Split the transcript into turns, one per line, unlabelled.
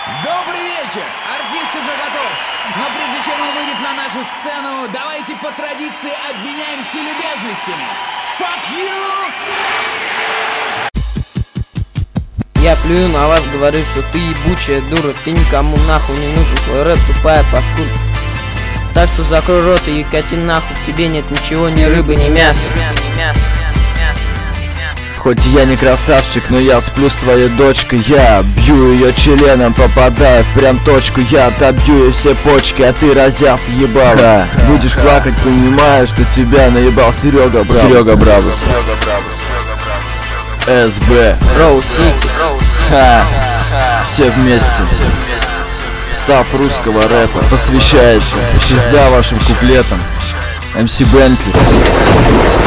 Добрый вечер! Артист уже готов. Но прежде чем он выйдет на нашу сцену, давайте по традиции обменяемся любезностями. Fuck you!
Я плюю на вас, говорю, что ты ебучая дура. Ты никому нахуй не нужен, твой рэп тупая паскуда. Так что закрой рот и кати нахуй, в тебе нет ничего, ни рыбы, ни мяса.
Хоть я не красавчик, но я сплю с твоей дочкой. Я бью ее членом, попадая в прям точку. Я добью ей все почки, а ты, разяв, ебал. Будешь плакать, понимаешь, что тебя наебал Серега Бравус. СБ
Роу Сити.
Все вместе. Став русского рэпа посвящается пизда вашим куплетам. МС Бентли.